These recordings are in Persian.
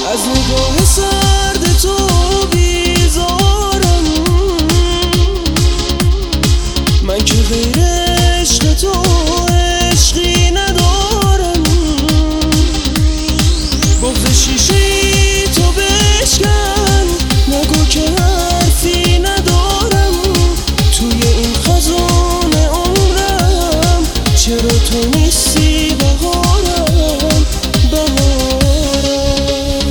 از نگاه سرد تو بیزارم، من که غیر عشق تو عشقی ندارم. بغض شیشه‌ای تو بشکن، نگو که حرفی ندارم. توی این خزان عمرم چرا تو نیستی بهارم، بهارم.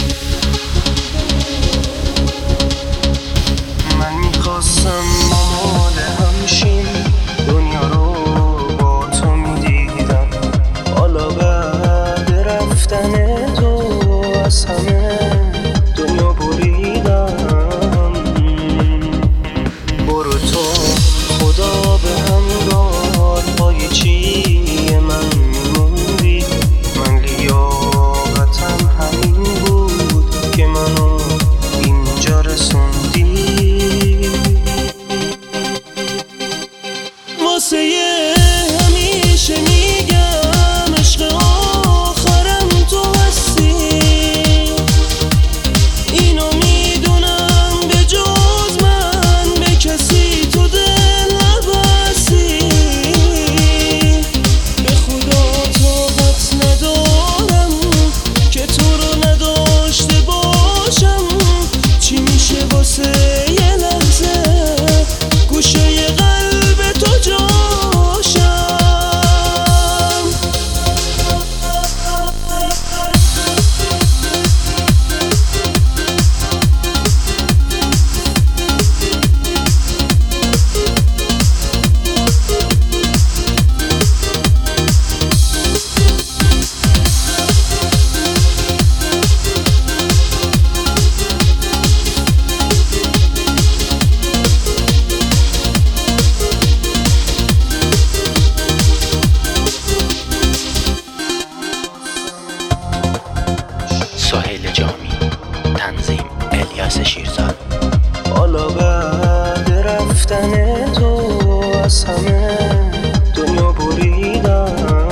من میخواستم با مال همشین دنیا رو با تو میدیدم، حالا بعد رفتن تو از همه دنیا بریدم. برو تو خدا به همراه پای چی من میموندی. من لیاقتم همین بود که منو اینجا رسوندی. واسه همیشه میگم عشق آخرم تو هستی. اینو میدونم به جز من به کسی تو دل نبستی. به خدا طاقت ندارم که تو رو نداشته باشم. چی میشه واسه یه لحظه گوشه قلب تو جاشم. سهیل جامی، تنظیم الیاس شیرزاد. حالا بعد رفتن تو از همه دنیا بریدم.